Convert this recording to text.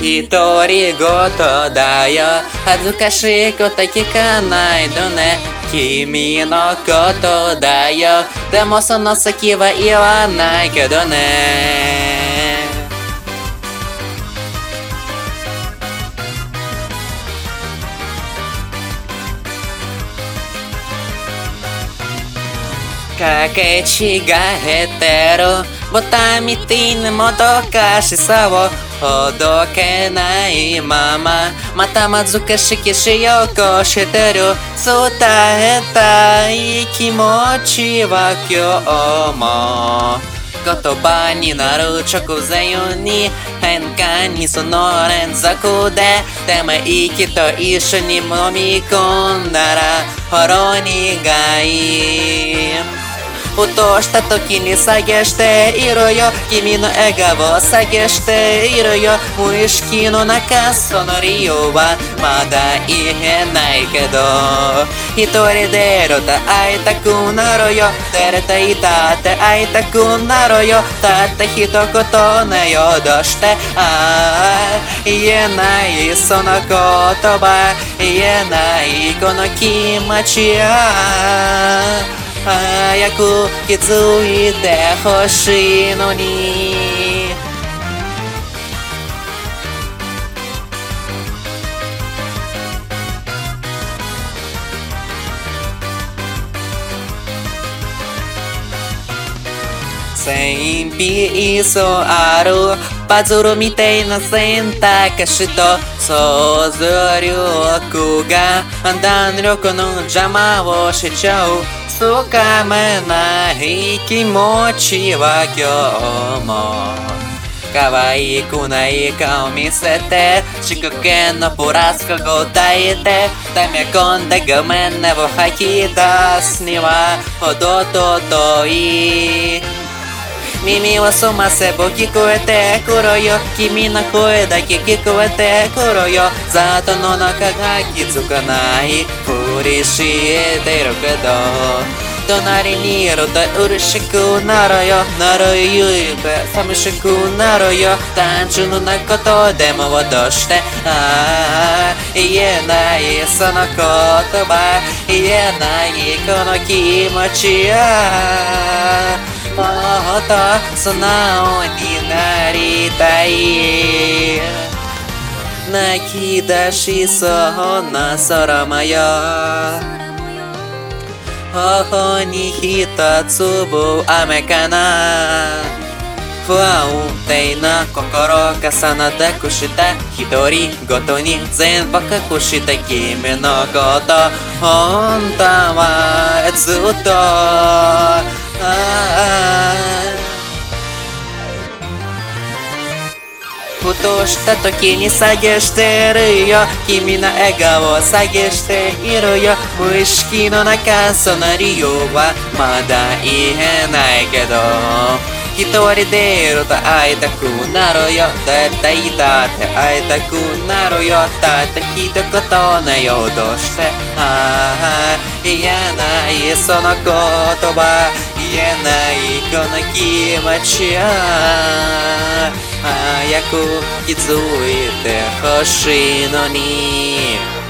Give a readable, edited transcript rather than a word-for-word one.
独り言だよ。恥ずかしいこと聞かないとね。君のことだよ。でもその先は言わないけどね。かけ違えてるボタンみてえなもどかしさをほどけないまままた難しきしようとしてる伝えたい気持ちは今日も言葉になる直前に変換にその連続でも息と一緒に飲み込んだらほろ苦いふとした時に探しているよ君の笑顔を探しているよ無意識の中その理由はまだ言えないけど一人でいると会いたくなるよ誰といたって会いたくなるよたった一言ねよどうして言えないその言葉言えないこの気持ち早く気づいてほしいのに1000ピースあるパズルみたいな選択肢と想像力が判断力の邪魔をしちゃうつかめない気持ちは今日も可愛くない顔見せて四角形のプラスが答えて溜め込んだごめんねを吐き出すにはほど遠い耳を澄ませば聞こえてくるよ君の声だけ聞こえてくるよざっとの中が気づかないふりしてるけど隣にいると嬉しくなるよなるゆえ寂しくなるよ単純なことでもどうして言えないその言葉言えないこの気持ちもっと素直になりたい泣き出しそうな空模様頬に一粒雨かな不安定な心重なってくした独り言に全部隠した君のこと本当はずっとふとした時に探してるよ君の笑顔を探しているよ無意識の中その理由はまだ言えないけど一人でいると会いたくなるよ絶対だって会いたくなるよたった一言ねよどうして言えないその言葉言えないこの気持ち早く気づいてほしいのに